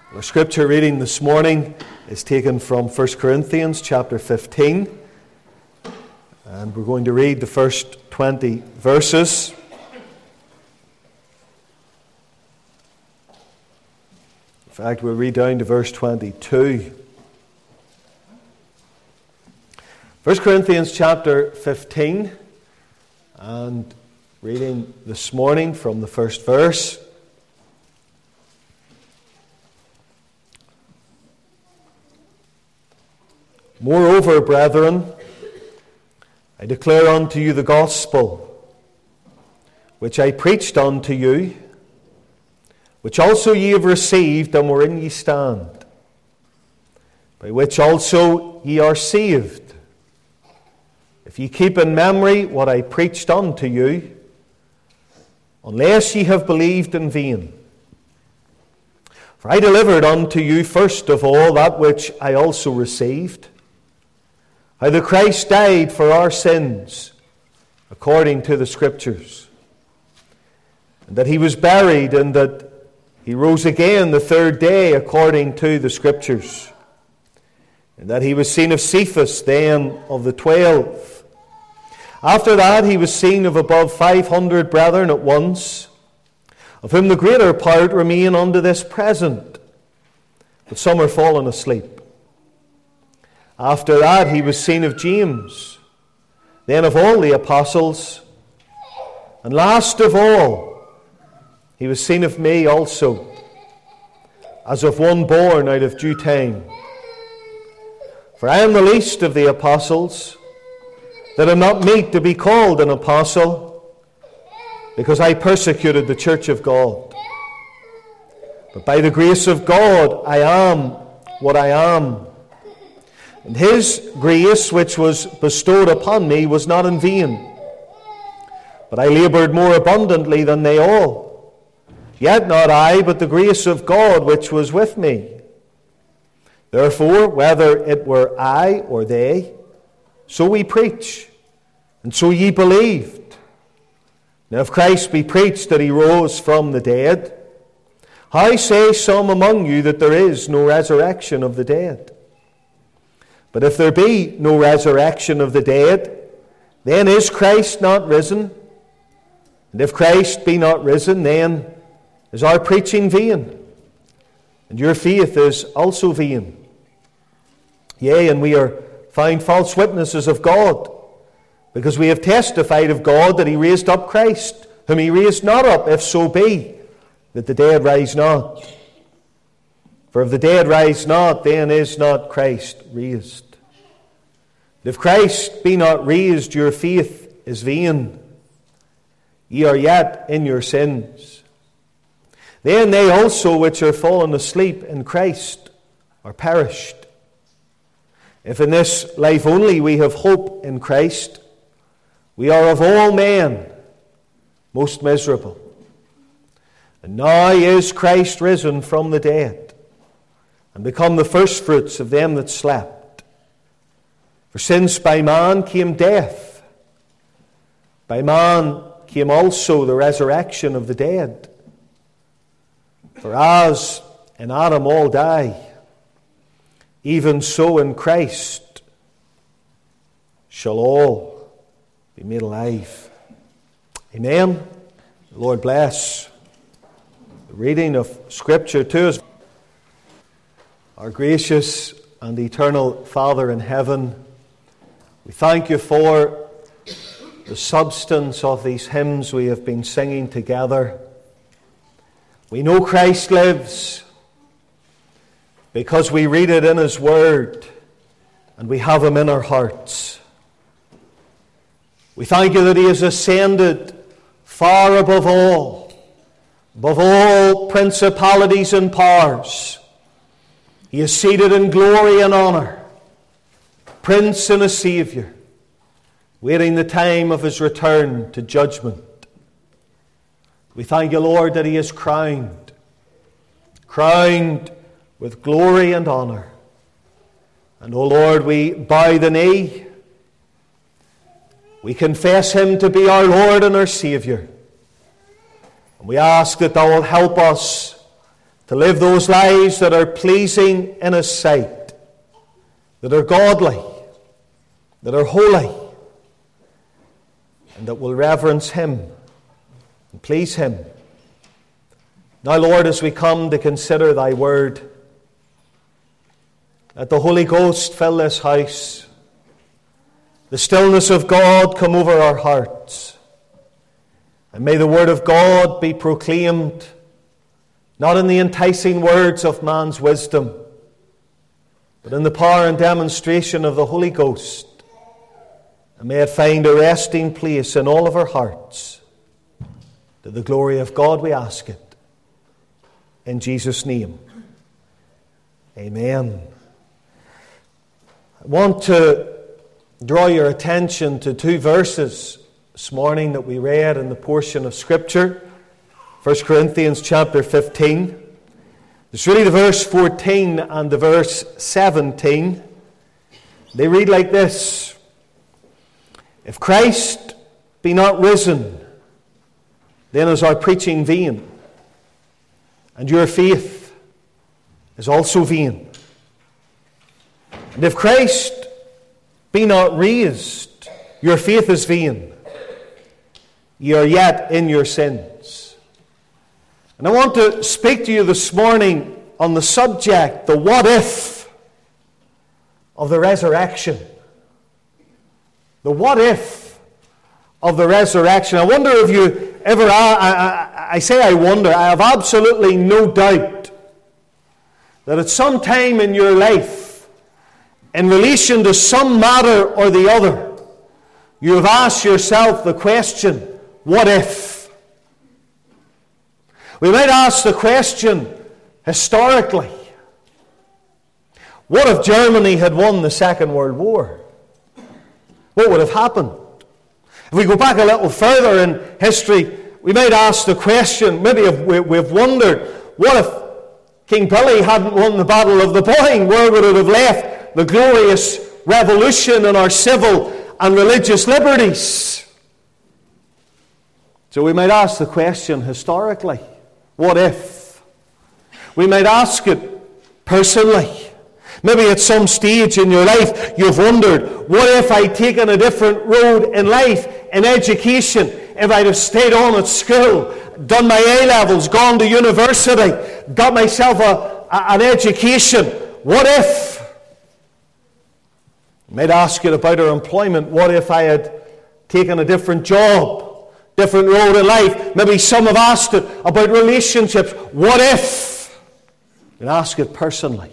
Our scripture reading this morning is taken from 1 Corinthians chapter 15, and we're going to read the first 20 verses. In fact, we'll read down to verse 22. 1 Corinthians chapter 15, and reading this morning from the first verse. Moreover, brethren, I declare unto you the gospel, which I preached unto you, which also ye have received, and wherein ye stand, by which also ye are saved, if ye keep in memory what I preached unto you, unless ye have believed in vain. For I delivered unto you first of all that which I also received, how that Christ died for our sins, according to the Scriptures, and that he was buried, and that he rose again the third day, according to the Scriptures, and that he was seen of Cephas, then of the 12. After that he was seen of above 500 brethren at once, of whom the greater part remain unto this present, but some are fallen asleep. After that he was seen of James, then of all the apostles, and last of all he was seen of me also, as of one born out of due time. For I am the least of the apostles, that am not meet to be called an apostle, because I persecuted the church of God. But by the grace of God I am what I am. And his grace which was bestowed upon me was not in vain, but I labored more abundantly than they all. Yet not I, but the grace of God which was with me. Therefore, whether it were I or they, so we preach, and so ye believed. Now if Christ be preached that he rose from the dead, how say some among you that there is no resurrection of the dead? But if there be no resurrection of the dead, then is Christ not risen? And if Christ be not risen, then is our preaching vain, and your faith is also vain. Yea, and we are found false witnesses of God, because we have testified of God that he raised up Christ, whom he raised not up, if so be that the dead rise not. For if the dead rise not, then is not Christ raised. If Christ be not raised, your faith is vain. Ye are yet in your sins. Then they also which are fallen asleep in Christ are perished. If in this life only we have hope in Christ, we are of all men most miserable. And now is Christ risen from the dead, and become the firstfruits of them that slept. For since by man came death, by man came also the resurrection of the dead. For as in Adam all die, even so in Christ shall all be made alive. Amen. The Lord bless the reading of Scripture to us. Our gracious and eternal Father in heaven, we thank you for the substance of these hymns we have been singing together. We know Christ lives because we read it in his word and we have him in our hearts. We thank you that he has ascended far above all principalities and powers. He is seated in glory and honor, Prince and a Saviour, waiting the time of his return to judgment. We thank you, Lord, that he is crowned with glory and honor. And, O Lord, we bow the knee. We confess him to be our Lord and our Saviour. And we ask that thou wilt help us to live those lives that are pleasing in His sight, that are godly, that are holy, and that will reverence Him and please Him. Now, Lord, as we come to consider Thy Word, let the Holy Ghost fill this house. The stillness of God come over our hearts. And may the Word of God be proclaimed, not in the enticing words of man's wisdom, but in the power and demonstration of the Holy Ghost. And may it find a resting place in all of our hearts. To the glory of God we ask it. In Jesus' name. Amen. I want to draw your attention to two verses this morning that we read in the portion of Scripture. 1 Corinthians chapter 15. It's really the verse 14 and the verse 17. They read like this: If Christ be not risen, then is our preaching vain, and your faith is also vain. And if Christ be not raised, your faith is vain. Ye are yet in your sins. And I want to speak to you this morning on the subject, the what if of the resurrection. The what if of the resurrection. I wonder if you ever, I say I wonder, I have absolutely no doubt that at some time in your life, in relation to some matter or the other, you have asked yourself the question, what if? We might ask the question historically, what if Germany had won the Second World War? What would have happened? If we go back a little further in history, we might ask the question, maybe if we've wondered, what if King Billy hadn't won the Battle of the Boyne? Where would it have left the glorious revolution in our civil and religious liberties? So we might ask the question historically, what if? We might ask it personally. Maybe at some stage in your life you've wondered, what if I'd taken a different road in life, in education, if I'd have stayed on at school, done my A-levels, gone to university, got myself an education? What if? You might ask it about our employment. What if I had taken a different job, different road in life? Maybe some have asked it about relationships. What if? You can ask it personally.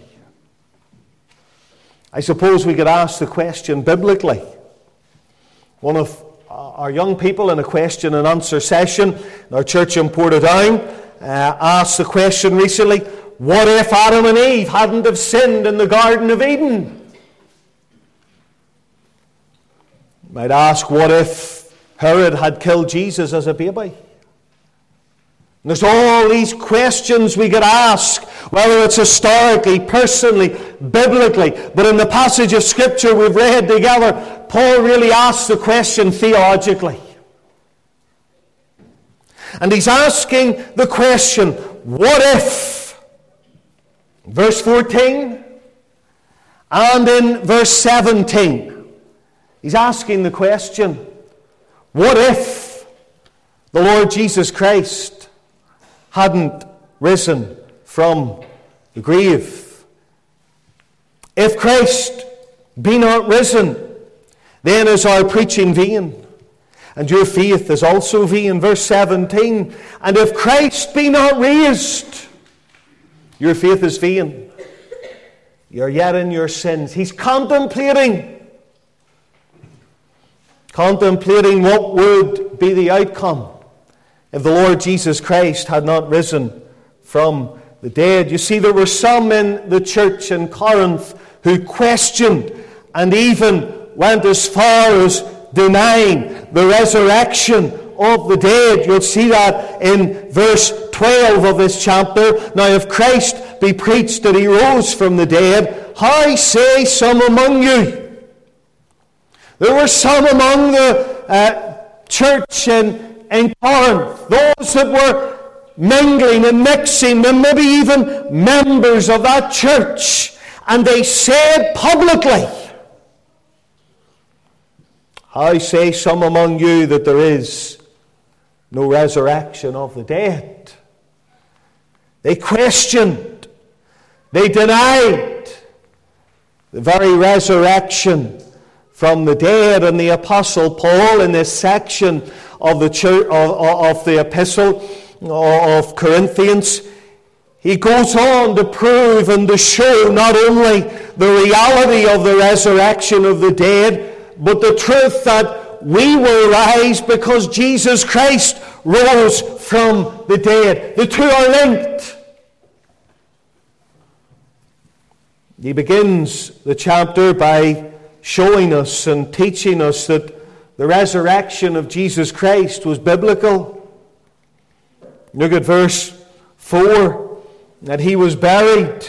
I suppose we could ask the question biblically. One of our young people in a question and answer session in our church in Portadown asked the question recently, what if Adam and Eve hadn't have sinned in the Garden of Eden? You might ask, what if Herod had killed Jesus as a baby? And there's all these questions we could ask, whether it's historically, personally, biblically. But in the passage of Scripture we've read together, Paul really asks the question theologically. And he's asking the question, what if? Verse 14 and in verse 17, he's asking the question, what if the Lord Jesus Christ hadn't risen from the grave? If Christ be not risen, then is our preaching vain, and your faith is also vain. Verse 17, and if Christ be not raised, your faith is vain. You're yet in your sins. He's contemplating what would be the outcome if the Lord Jesus Christ had not risen from the dead. You see, there were some in the church in Corinth who questioned and even went as far as denying the resurrection of the dead. You'll see that in verse 12 of this chapter. Now, if Christ be preached that he rose from the dead, how say some among you? There were some among the church in Corinth, those that were mingling and mixing, and maybe even members of that church, and they said publicly, "I say some among you that there is no resurrection of the dead." They questioned, they denied the very resurrection from the dead. And the Apostle Paul, in this section of the church, of the epistle of Corinthians, he goes on to prove and to show not only the reality of the resurrection of the dead, but the truth that we will rise because Jesus Christ rose from the dead. The two are linked. He begins the chapter by showing us and teaching us that the resurrection of Jesus Christ was biblical. Look at verse 4, that he was buried,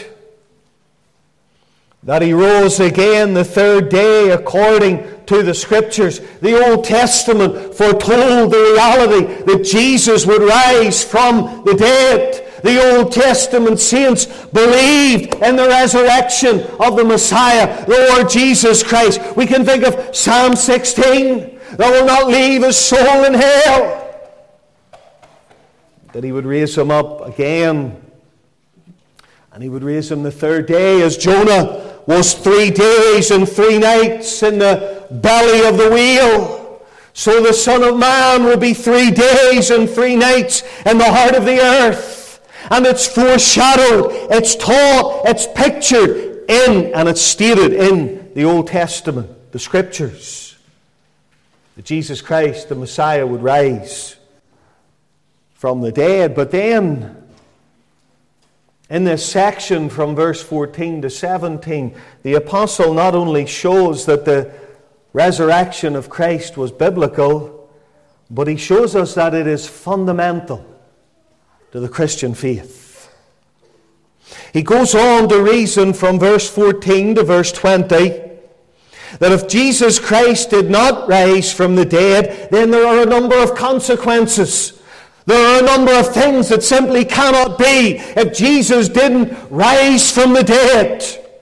that he rose again the third day according to the Scriptures. The Old Testament foretold the reality that Jesus would rise from the dead. The Old Testament saints believed in the resurrection of the Messiah, the Lord Jesus Christ. We can think of Psalm 16, that will not leave his soul in hell, that he would raise him up again, and he would raise him the third day, as Jonah was 3 days and 3 nights in the belly of the whale. So the Son of Man will be 3 days and 3 nights in the heart of the earth. And it's foreshadowed, it's taught, it's pictured in, and it's stated in the Old Testament, the Scriptures, that Jesus Christ, the Messiah, would rise from the dead. But then, in this section from verse 14 to 17, the apostle not only shows that the resurrection of Christ was biblical, but he shows us that it is fundamental to the Christian faith. He goes on to reason from verse 14 to verse 20 that if Jesus Christ did not rise from the dead, then there are a number of consequences. There are a number of things that simply cannot be if Jesus didn't rise from the dead.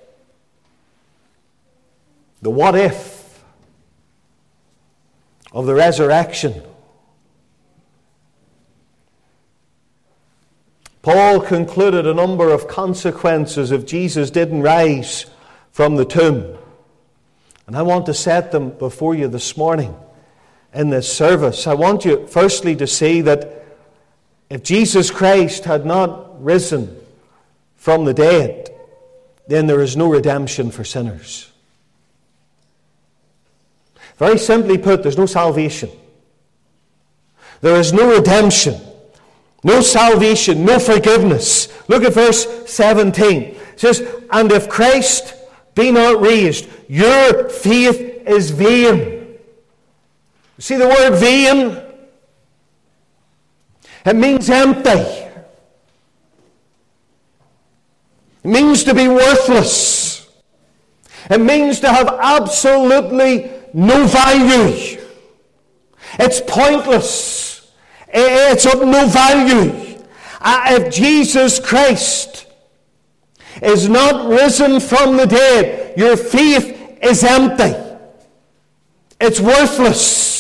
The what if of the resurrection. Paul concluded a number of consequences if Jesus didn't rise from the tomb. And I want to set them before you this morning in this service. I want you firstly to see that if Jesus Christ had not risen from the dead, then there is no redemption for sinners. Very simply put, there's no salvation. There is no redemption, no salvation, no forgiveness. Look at verse 17. It says, "And if Christ be not raised, your faith is vain." See the word vain? It means empty. It means to be worthless. It means to have absolutely no value. It's pointless. It's of no value. If Jesus Christ is not risen from the dead, your faith is empty. It's worthless.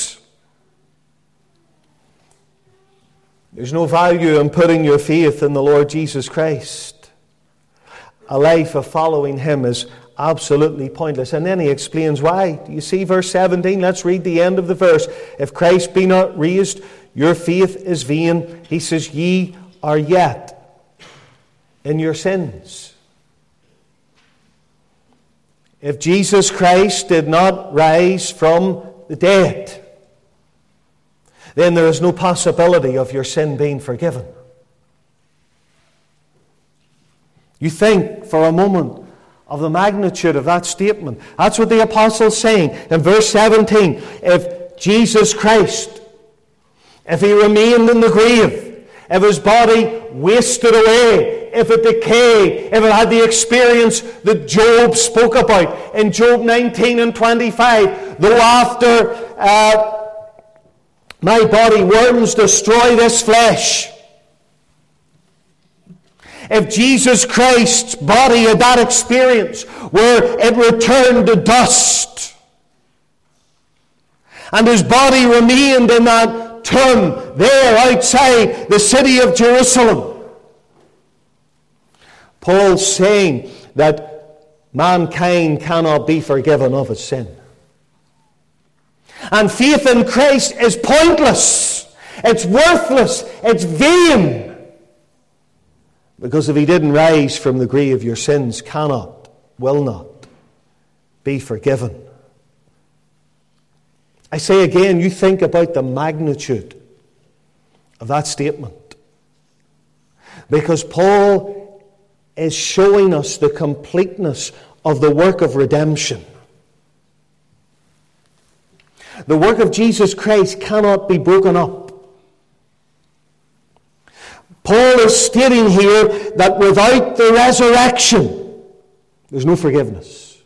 There's no value in putting your faith in the Lord Jesus Christ. A life of following Him is absolutely pointless. And then he explains why. Do you see verse 17? Let's read the end of the verse. "If Christ be not raised, your faith is vain." He says, "Ye are yet in your sins." If Jesus Christ did not rise from the dead, then there is no possibility of your sin being forgiven. You think for a moment of the magnitude of that statement. That's what the apostle's saying in verse 17. If Jesus Christ, if He remained in the grave, if His body wasted away, if it decayed, if it had the experience that Job spoke about in Job 19 and 25, though after my body worms destroy this flesh, If Jesus Christ's body had that experience where it returned to dust, and his body remained in that tomb there outside the city of Jerusalem, Paul's saying that mankind cannot be forgiven of his sin. And faith in Christ is pointless. It's worthless. It's vain. Because if he didn't rise from the grave, your sins cannot, will not be forgiven. I say again, you think about the magnitude of that statement. Because Paul is showing us the completeness of the work of redemption. The work of Jesus Christ cannot be broken up. Paul is stating here that without the resurrection, there's no forgiveness.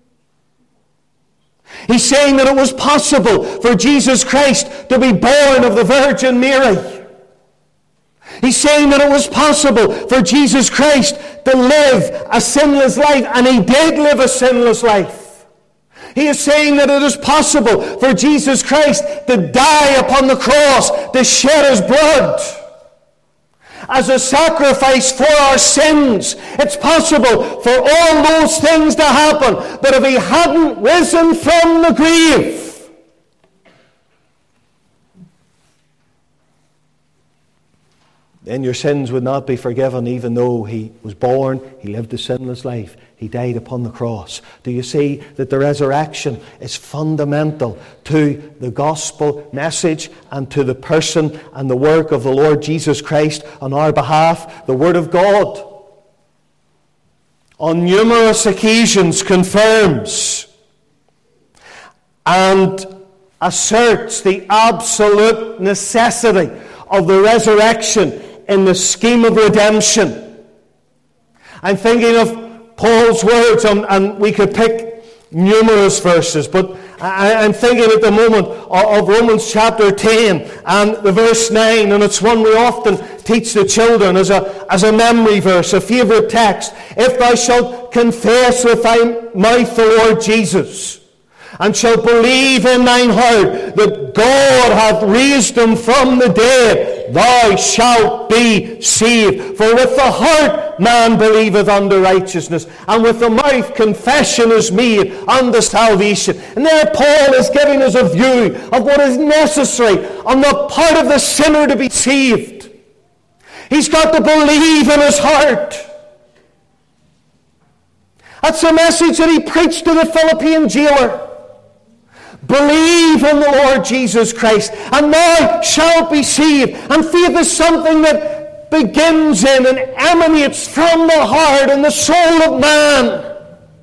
He's saying that it was possible for Jesus Christ to be born of the Virgin Mary. He's saying that it was possible for Jesus Christ to live a sinless life, and he did live a sinless life. He is saying that it is possible for Jesus Christ to die upon the cross, to shed his blood as a sacrifice for our sins. It's possible for all those things to happen. But if he hadn't risen from the grave, then your sins would not be forgiven, even though he was born, he lived a sinless life, he died upon the cross. Do you see that the resurrection is fundamental to the gospel message and to the person and the work of the Lord Jesus Christ on our behalf? The Word of God on numerous occasions confirms and asserts the absolute necessity of the resurrection in the scheme of redemption. I'm thinking of Paul's words, and we could pick numerous verses, but I'm thinking at the moment of Romans chapter 10 and the verse 9, and it's one we often teach the children as a memory verse, a favourite text. If thou shalt confess with thy mouth the Lord Jesus, and shalt believe in thine heart that God hath raised him from the dead, thou shalt be saved. For with the heart man believeth unto righteousness, and with the mouth confession is made unto salvation. And there Paul is giving us a view of what is necessary on the part of the sinner to be saved. He's got to believe in his heart. That's the message that he preached to the Philippian jailer. Believe in the Lord Jesus Christ, and thou shalt be saved. And faith is something that begins in and emanates from the heart and the soul of man.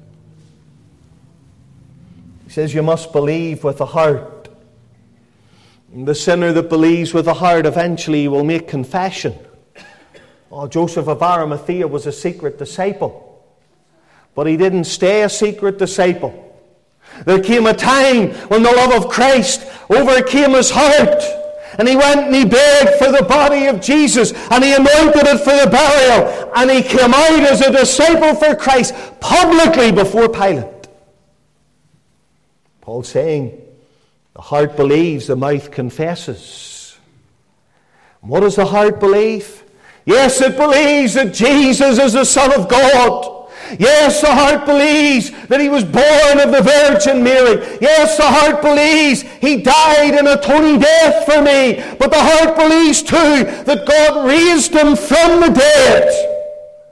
He says you must believe with the heart. And the sinner that believes with the heart eventually will make confession. Oh, Joseph of Arimathea was a secret disciple, but he didn't stay a secret disciple. There came a time when the love of Christ overcame his heart, and he went and he begged for the body of Jesus, and he anointed it for the burial, and he came out as a disciple for Christ publicly before Pilate. Paul's saying the heart believes, the mouth confesses. And what does the heart believe? Yes, it believes that Jesus is the Son of God. Yes, the heart believes that he was born of the Virgin Mary. Yes, the heart believes he died an atoning death for me. But the heart believes too that God raised him from the dead.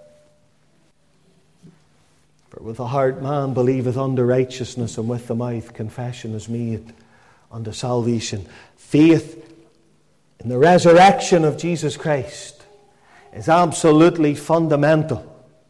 For with the heart man believeth unto righteousness, and with the mouth confession is made unto salvation. Faith in the resurrection of Jesus Christ is absolutely fundamental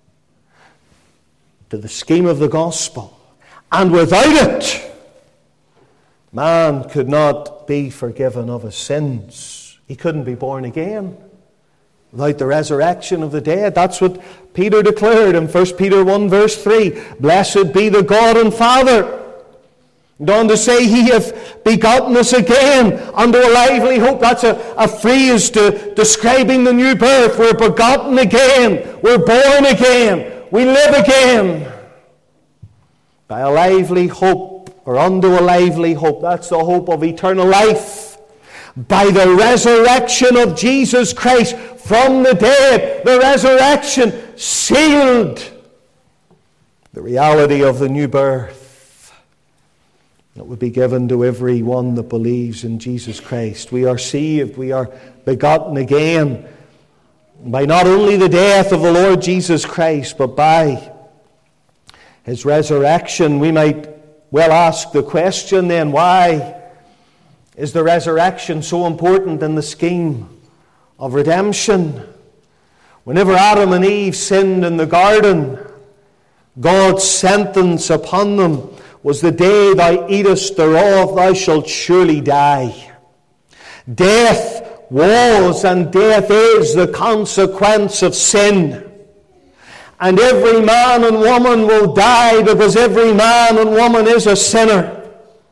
to the scheme of the gospel. And without it, man could not be forgiven of his sins. He couldn't be born again without the resurrection of the dead. That's what Peter declared in 1 Peter 1 verse 3. Blessed be the God and Father And on to say, He hath begotten us again unto a lively hope. That's a phrase describing the new birth. We're begotten again. We're born again. We live again. By a lively hope, or unto a lively hope. That's the hope of eternal life. By the resurrection of Jesus Christ from the dead. The resurrection sealed the reality of the new birth that would be given to every one that believes in Jesus Christ. We are saved, we are begotten again by not only the death of the Lord Jesus Christ, but by His resurrection. We might well ask the question then, why is the resurrection so important in the scheme of redemption? Whenever Adam and Eve sinned in the garden, God's sentence upon them was, the day thou eatest thereof, thou shalt surely die. Death was and death is the consequence of sin. And every man and woman will die because every man and woman is a sinner.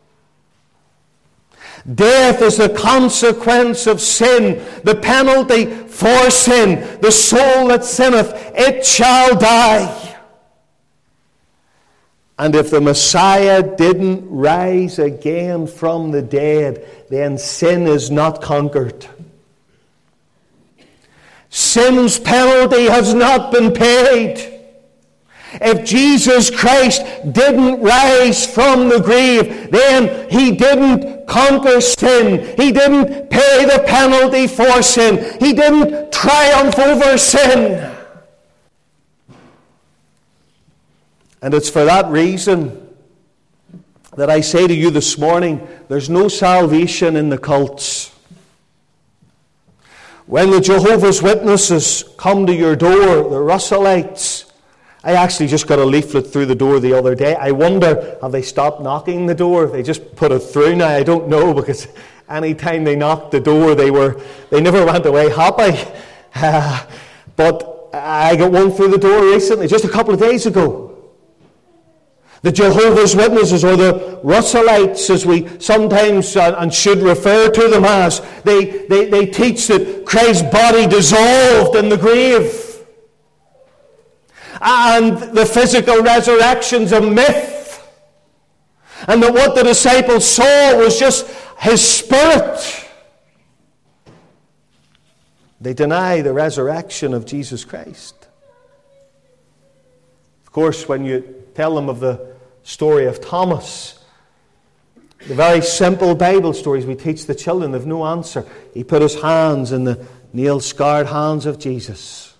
Death is the consequence of sin, the penalty for sin. The soul that sinneth, it shall die. And if the Messiah didn't rise again from the dead, then sin is not conquered. Sin's penalty has not been paid. If Jesus Christ didn't rise from the grave, then He didn't conquer sin. He didn't pay the penalty for sin. He didn't triumph over sin. And it's for that reason that I say to you this morning, there's no salvation in the cults. When the Jehovah's Witnesses come to your door, the Russellites, I actually just got a leaflet through the door the other day. I wonder, have they stopped knocking the door? They just put it through now. I don't know, because any time they knocked the door, they never went away happy. But I got one through the door recently, just a couple of days ago. The Jehovah's Witnesses, or the Russellites, as we sometimes and should refer to them as, they teach that Christ's body dissolved in the grave. And the physical resurrection's a myth. And that what the disciples saw was just His Spirit. They deny the resurrection of Jesus Christ. Of course, when you tell them of the story of Thomas, the very simple Bible stories we teach the children, they've no answer. He put his hands in the nail-scarred hands of Jesus.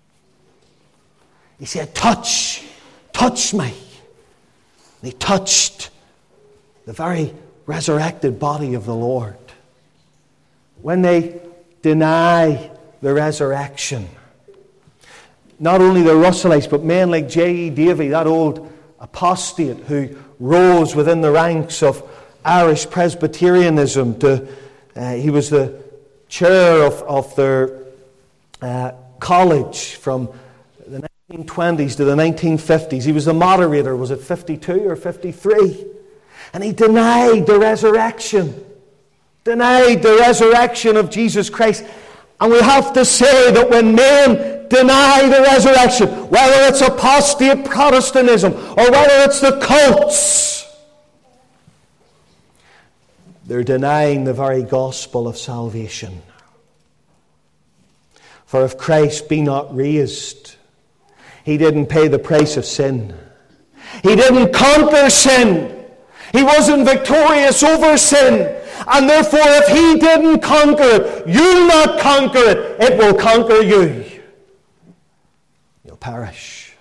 He said, touch me. And he touched the very resurrected body of the Lord. When they deny the resurrection, not only the Russellites, but men like J.E. Davy, that old apostate who rose within the ranks of Irish Presbyterianism. He was the chair of their college from the 1920s to the 1950s. He was the moderator, was it 52 or 53? And he denied the resurrection. Denied the resurrection of Jesus Christ. And we have to say that when men deny the resurrection, whether it's apostate Protestantism or whether it's the cults, they're denying the very gospel of salvation. For if Christ be not raised, He didn't pay the price of sin. He didn't conquer sin. He wasn't victorious over sin. And therefore, if He didn't conquer it, you'll not conquer it. It will conquer you. You'll perish.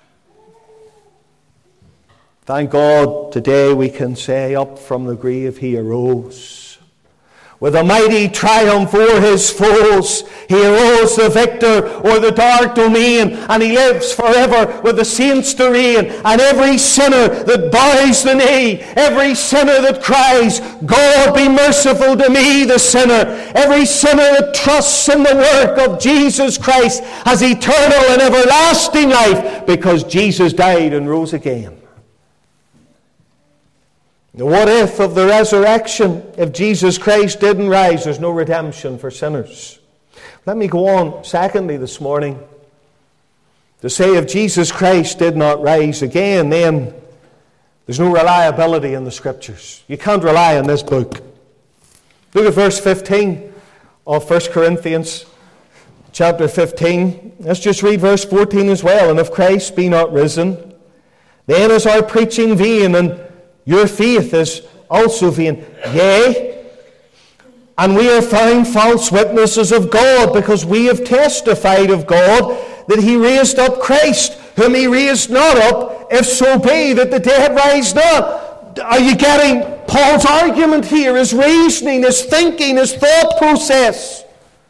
Thank God, today we can say, up from the grave He arose. With a mighty triumph o'er His foes, He arose the victor o'er the dark domain, and He lives forever with the saints to reign. And every sinner that bows the knee, every sinner that cries, God be merciful to me, the sinner, every sinner that trusts in the work of Jesus Christ has eternal and everlasting life, because Jesus died and rose again. What if of the resurrection? If Jesus Christ didn't rise, there's no redemption for sinners. Let me go on, secondly, this morning, to say if Jesus Christ did not rise again, then there's no reliability in the Scriptures. You can't rely on this book. Look at verse 15 of 1 Corinthians chapter 15. Let's just read verse 14 as well. And if Christ be not risen, then is our preaching vain, and your faith is also vain. Yea, and we are found false witnesses of God, because we have testified of God that he raised up Christ, whom he raised not up, if so be that the dead rise not. Are you getting Paul's argument here, his reasoning, his thinking, his thought process?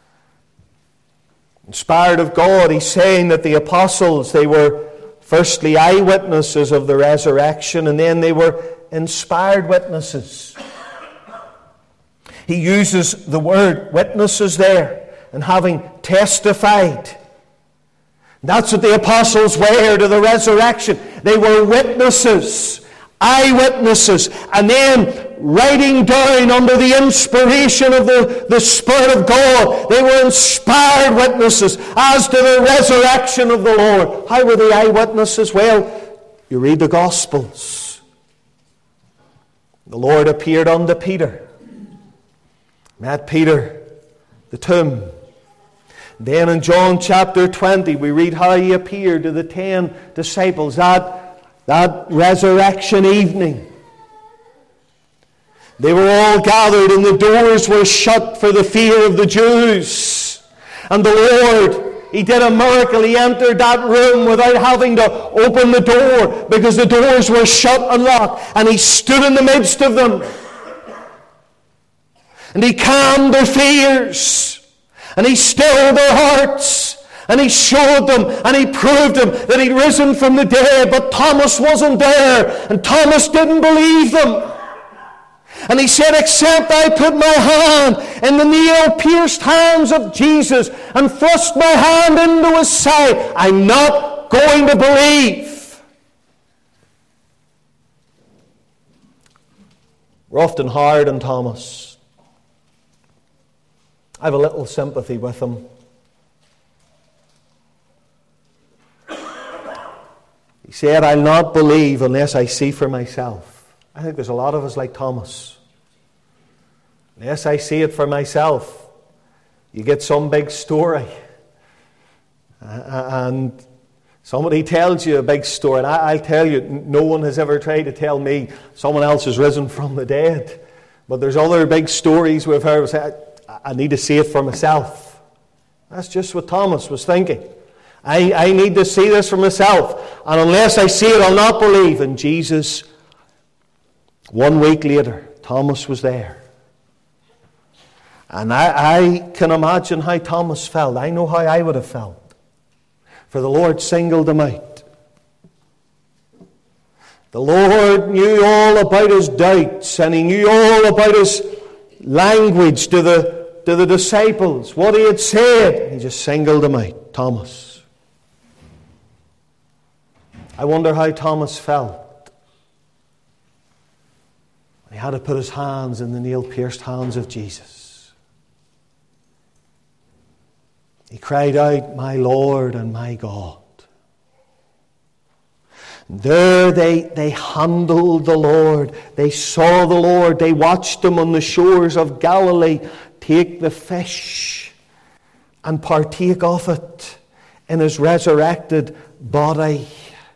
Inspired of God, he's saying that the apostles, they were firstly eyewitnesses of the resurrection, and then they were inspired witnesses. He uses the word witnesses there, and having testified. That's what the apostles were to the resurrection. They were witnesses, eyewitnesses, and then writing down under the inspiration of the Spirit of God, they were inspired witnesses as to the resurrection of the Lord. How were they eyewitnesses? Well, you read the Gospels. The Lord appeared unto Peter, met Peter at the tomb. Then in John chapter 20, we read how he appeared to the 10 disciples that resurrection evening. They were all gathered, and the doors were shut for the fear of the Jews. And the Lord, he did a miracle. He entered that room without having to open the door, because the doors were shut and locked. And he stood in the midst of them. And he calmed their fears. And he stilled their hearts. And he showed them and he proved them that he'd risen from the dead. But Thomas wasn't there. And Thomas didn't believe them. And he said, except I put my hand in the nail-pierced hands of Jesus and thrust my hand into his side, I'm not going to believe. We're often hard on Thomas. I have a little sympathy with him. He said, I'll not believe unless I see for myself. I think there's a lot of us like Thomas. Unless I see it for myself, you get some big story. And somebody tells you a big story. And I'll tell you, no one has ever tried to tell me someone else has risen from the dead. But there's other big stories we've heard. Say, I need to see it for myself. That's just what Thomas was thinking. I need to see this for myself. And unless I see it, I'll not believe. And Jesus, 1 week later, Thomas was there. And I can imagine how Thomas felt. I know how I would have felt. For the Lord singled him out. The Lord knew all about his doubts, and he knew all about his language to the disciples, what he had said. He just singled him out, Thomas. I wonder how Thomas felt. He had to put his hands in the nail-pierced hands of Jesus. He cried out, my Lord and my God. There they handled the Lord. They saw the Lord. They watched him on the shores of Galilee take the fish and partake of it in his resurrected body.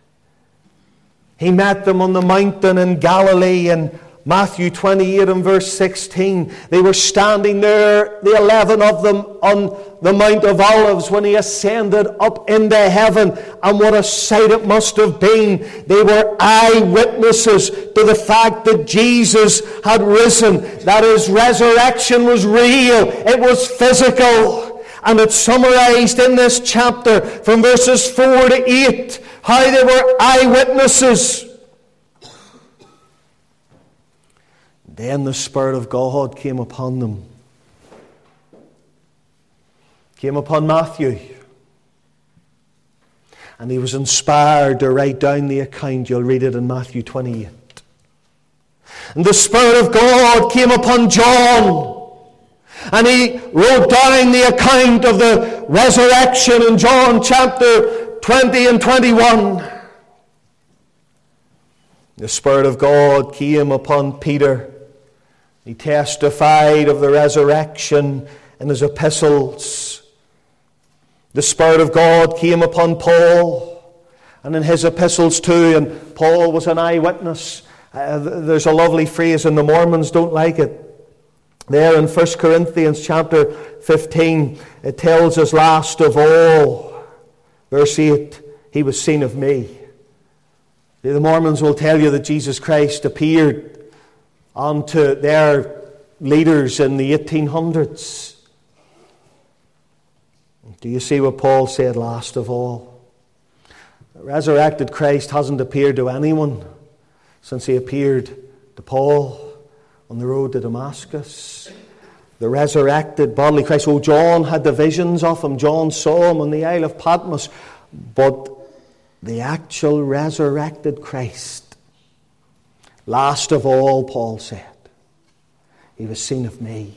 He met them on the mountain in Galilee in Matthew 28 and verse 16. They were standing there, the 11 of them, on the Mount of Olives when he ascended up into heaven. And what a sight it must have been. They were eyewitnesses to the fact that Jesus had risen, that his resurrection was real, it was physical. And it's summarized in this chapter from verses 4 to 8, how they were eyewitnesses. Then the Spirit of God came upon them. Came upon Matthew. And he was inspired to write down the account. You'll read it in Matthew 28. And the Spirit of God came upon John, and he wrote down the account of the resurrection in John chapter 20 and 21. The Spirit of God came upon Peter. He testified of the resurrection in his epistles. The Spirit of God came upon Paul, and in his epistles too, and Paul was an eyewitness. There's a lovely phrase, and the Mormons don't like it. There in 1 Corinthians chapter 15, it tells us, last of all, verse 8, he was seen of me. The Mormons will tell you that Jesus Christ appeared unto their leaders in the 1800s. Do you see what Paul said, last of all? The resurrected Christ hasn't appeared to anyone since he appeared to Paul on the road to Damascus. The resurrected bodily Christ. Oh, John had the visions of him. John saw him on the Isle of Patmos. But the actual resurrected Christ, last of all, Paul said, he was seen of me.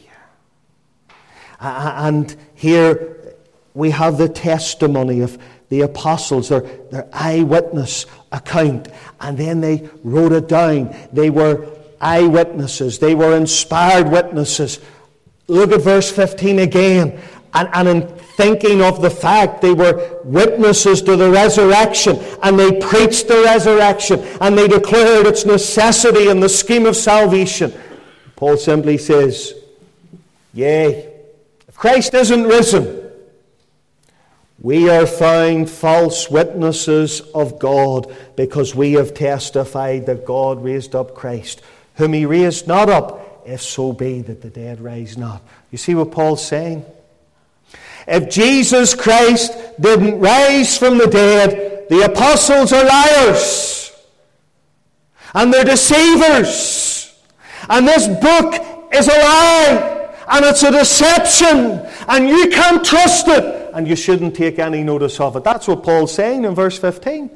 And here we have the testimony of the apostles, their eyewitness account. And then they wrote it down. They were eyewitnesses. They were inspired witnesses. Look at verse 15 again. And in thinking of the fact they were witnesses to the resurrection, and they preached the resurrection, and they declared its necessity in the scheme of salvation, Paul simply says, yea, if Christ isn't risen, we are found false witnesses of God, because we have testified that God raised up Christ, whom he raised not up, if so be that the dead rise not. You see what Paul's saying? If Jesus Christ didn't rise from the dead, the apostles are liars. And they're deceivers. And this book is a lie. And it's a deception. And you can't trust it. And you shouldn't take any notice of it. That's what Paul's saying in verse 15.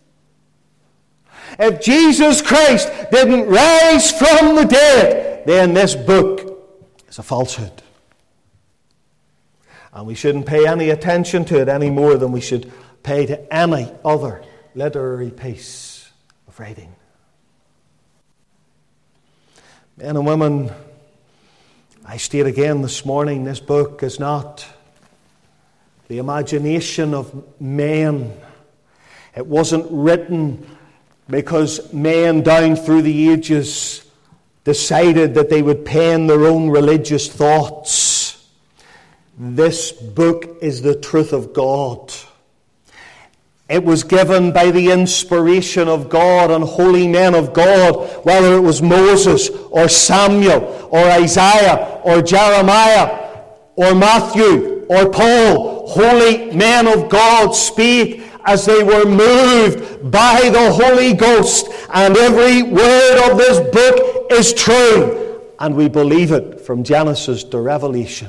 If Jesus Christ didn't rise from the dead, then this book is a falsehood. And we shouldn't pay any attention to it any more than we should pay to any other literary piece of writing. Men and women, I state again this morning, this book is not the imagination of men. It wasn't written because men down through the ages decided that they would pen their own religious thoughts. This book is the truth of God. It was given by the inspiration of God and holy men of God, whether it was Moses or Samuel or Isaiah or Jeremiah or Matthew or Paul. Holy men of God speak as they were moved by the Holy Ghost, and every word of this book is true, and we believe it from Genesis to Revelation.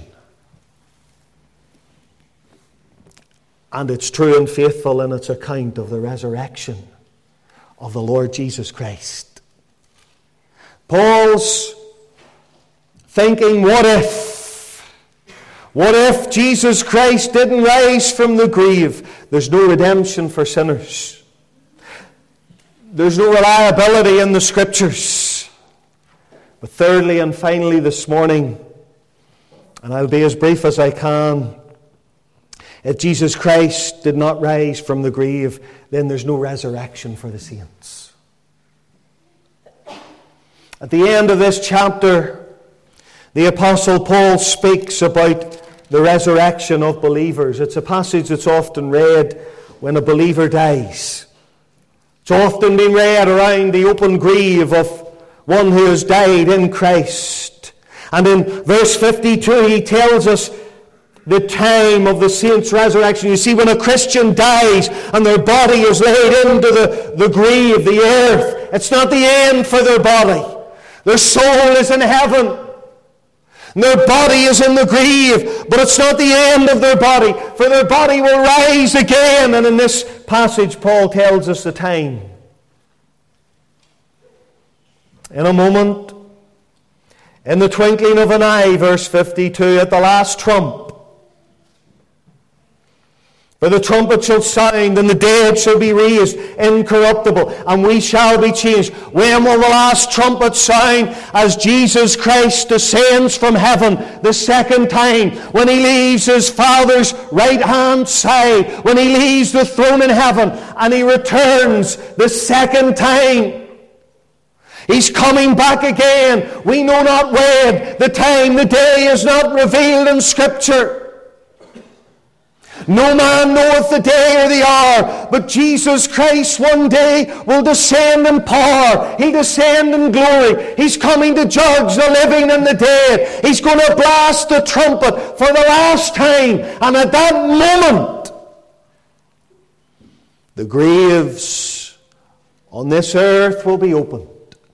And it's true and faithful in its account of the resurrection of the Lord Jesus Christ. Paul's thinking, what if? What if Jesus Christ didn't rise from the grave? There's no redemption for sinners. There's no reliability in the Scriptures. But thirdly and finally this morning, and I'll be as brief as I can, if Jesus Christ did not rise from the grave, then there's no resurrection for the saints. At the end of this chapter, the Apostle Paul speaks about the resurrection of believers. It's a passage that's often read when a believer dies. It's often been read around the open grave of one who has died in Christ. And in verse 52, he tells us the time of the saints' resurrection. You see, when a Christian dies and their body is laid into the grave, the earth, it's not the end for their body. Their soul is in heaven. And their body is in the grave, but it's not the end of their body, for their body will rise again. And in this passage, Paul tells us the time. In a moment, in the twinkling of an eye, verse 52, at the last trump. For the trumpet shall sound, and the dead shall be raised incorruptible, and we shall be changed. When will the last trumpet sound? As Jesus Christ descends from heaven the second time, when he leaves his Father's right hand side, when he leaves the throne in heaven, and he returns the second time. He's coming back again. We know not when. The time, the day is not revealed in Scripture. No man knoweth the day or the hour, but Jesus Christ one day will descend in power. He'll descend in glory. He's coming to judge the living and the dead. He's going to blast the trumpet for the last time. And at that moment, the graves on this earth will be opened.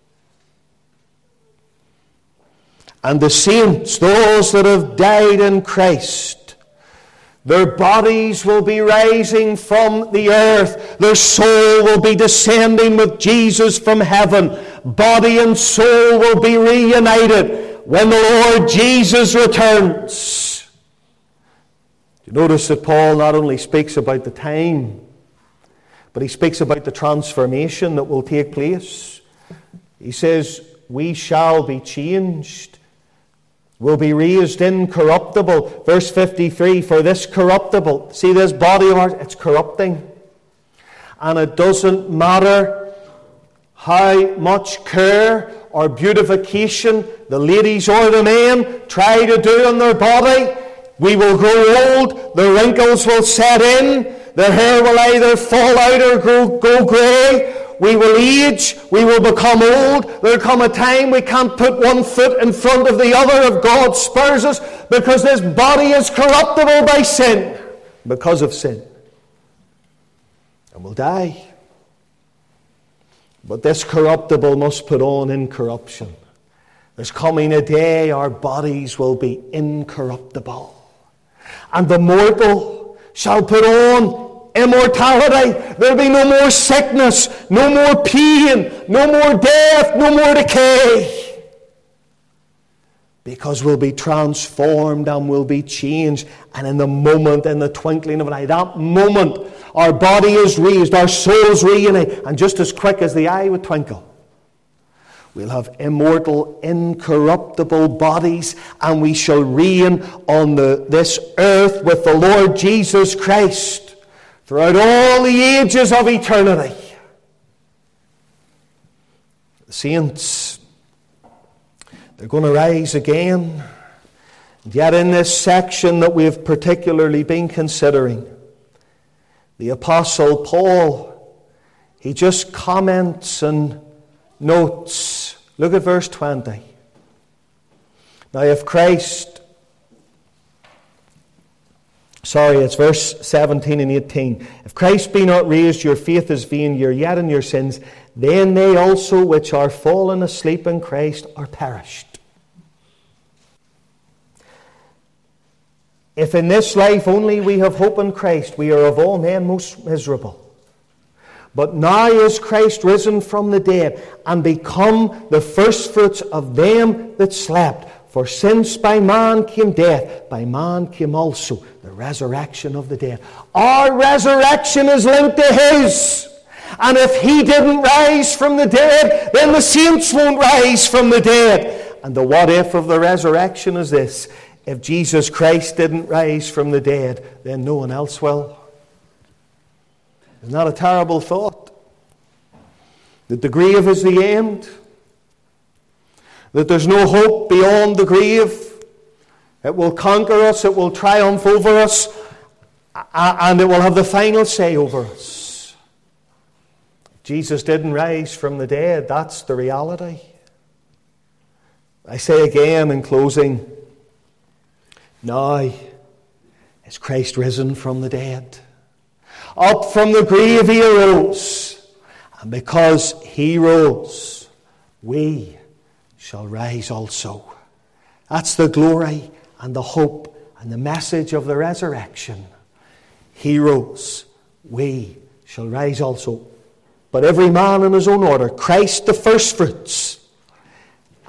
And the saints, those that have died in Christ, their bodies will be rising from the earth. Their soul will be descending with Jesus from heaven. Body and soul will be reunited when the Lord Jesus returns. You notice that Paul not only speaks about the time, but he speaks about the transformation that will take place. He says, we shall be changed. Will be raised incorruptible. Verse 53, for this corruptible, see this body of ours, it's corrupting. And it doesn't matter how much care or beautification the ladies or the men try to do on their body. We will grow old, the wrinkles will set in, the hair will either fall out or go grey. We will age, we will become old. There'll come a time we can't put one foot in front of the other if God spurs us, because this body is corruptible by sin, because of sin. And we'll die. But this corruptible must put on incorruption. There's coming a day our bodies will be incorruptible. And the mortal shall put on immortality. There'll be no more sickness, no more pain, no more death, no more decay. Because we'll be transformed and we'll be changed. And in the moment, in the twinkling of an eye, that moment, our body is raised, our soul's reunited, and just as quick as the eye would twinkle, we'll have immortal, incorruptible bodies, and we shall reign on this earth with the Lord Jesus Christ throughout all the ages of eternity. The saints, they're going to rise again. And yet in this section that we've particularly been considering, the Apostle Paul, he just comments and notes. Look at verse 20. Now if it's verse 17 and 18. If Christ be not raised, your faith is vain, you're yet in your sins. Then they also which are fallen asleep in Christ are perished. If in this life only we have hope in Christ, we are of all men most miserable. But now is Christ risen from the dead, and become the firstfruits of them that slept. For since by man came death, by man came also the resurrection of the dead. Our resurrection is linked to His. And if He didn't rise from the dead, then the saints won't rise from the dead. And the what if of the resurrection is this: if Jesus Christ didn't rise from the dead, then no one else will. Isn't that a terrible thought? That the grave is the end. That there's no hope beyond the grave. It will conquer us, it will triumph over us, and it will have the final say over us. Jesus didn't rise from the dead. That's the reality. I say again in closing, now is Christ risen from the dead. Up from the grave He arose, and because He rose, we shall rise also. That's the glory and the hope and the message of the resurrection. He rose, we shall rise also. But every man in his own order. Christ the firstfruits,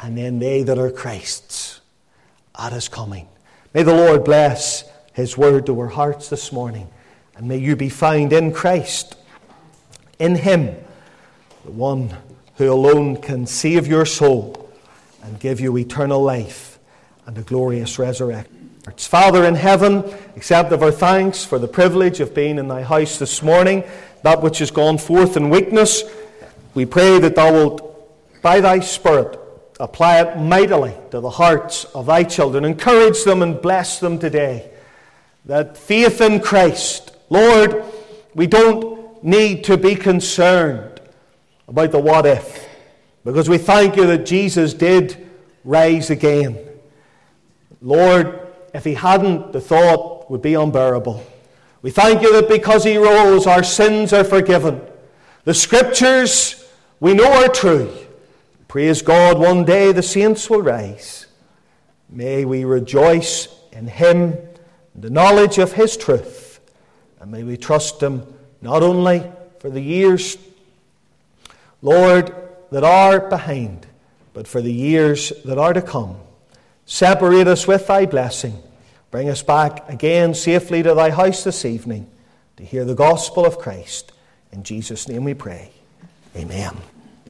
and then they that are Christ's at his coming. May the Lord bless his word to our hearts this morning, and may you be found in Christ, in him, the one who alone can save your soul and give you eternal life and a glorious resurrection. Father in heaven, accept of our thanks for the privilege of being in thy house this morning, that which has gone forth in weakness. We pray that thou wilt, by thy Spirit, apply it mightily to the hearts of thy children. Encourage them and bless them today. That faith in Christ, Lord, we don't need to be concerned about the what if, because we thank you that Jesus did rise again. Lord, if he hadn't, the thought would be unbearable. We thank you that because he rose, our sins are forgiven. The Scriptures we know are true. Praise God, one day the saints will rise. May we rejoice in him, in the knowledge of his truth, and may we trust him not only for the years, Lord, that are behind, but for the years that are to come. Separate us with thy blessing. Bring us back again safely to thy house this evening to hear the gospel of Christ. In Jesus' name we pray. Amen.